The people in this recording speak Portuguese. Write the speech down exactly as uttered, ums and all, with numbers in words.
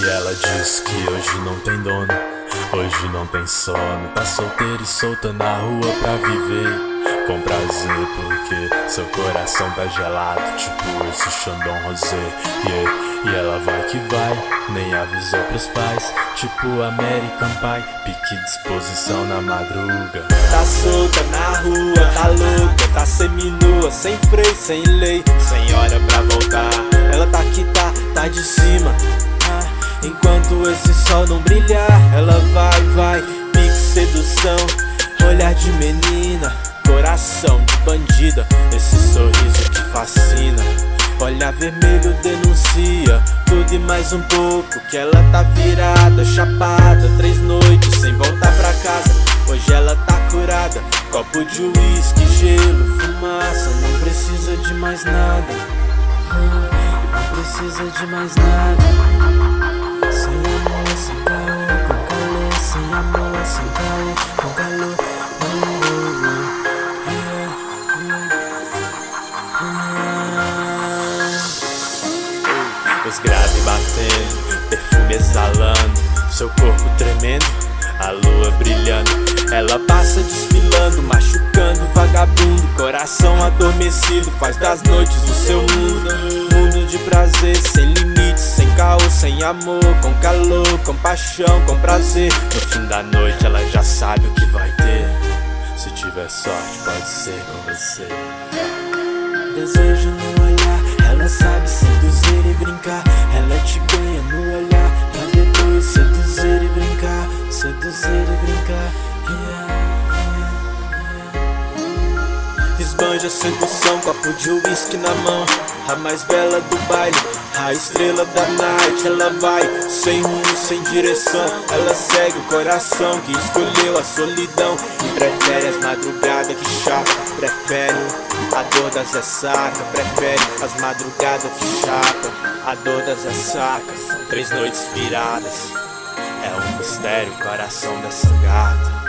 E ela diz que hoje não tem dono, hoje não tem sono. Tá solteira e solta na rua pra viver com prazer, porque seu coração tá gelado, tipo esse Chandon Rosé. Yeah. E ela vai que vai, nem avisou pros pais, tipo American Pie, pique disposição na madruga. Tá solta na rua, tá louca, tá seminua, sem freio, sem lei, sem hora pra voltar. Ela tá aqui, tá, tá de cima, ah, enquanto esse sol não brilhar. Ela vai, vai, pique sedução, olhar de menina, coração de bandida, esse sorriso que fascina. Olhar vermelho denuncia tudo e mais um pouco, que ela tá virada, chapada, três noites sem voltar pra casa. Hoje ela tá curada, copo de uísque, gelo, fumaça. Não precisa de mais nada, não precisa de mais nada. Sem amor, sem caô, com calor. Sem amor, sem caô, com calor. Os graves batendo, perfume exalando, seu corpo tremendo, a lua brilhando. Ela passa desfilando, machucando vagabundo, coração adormecido, faz das noites o seu mundo. Mundo de prazer, sem limites, sem caô, sem amor, com calor, com paixão, com prazer. No fim da noite ela já sabe o que vai ter, se tiver sorte pode ser com você. Desejo no olhar, ela sabe seduzir e brincar. Ela te ganha no olhar, pra depois seduzir e brincar. Seduzir e brincar, yeah, yeah, yeah. Esbanja sedução, copo de uísque na mão, a mais bela do baile, a estrela da night. Ela vai, sem rumo, sem direção. Ela segue o coração que escolheu a solidão e prefere as madrugadas que chapa. Prefere a dor das ressacas, prefere as madrugadas que chapa. A dor das ressacas, três noites viradas. É um mistério o coração dessa gata.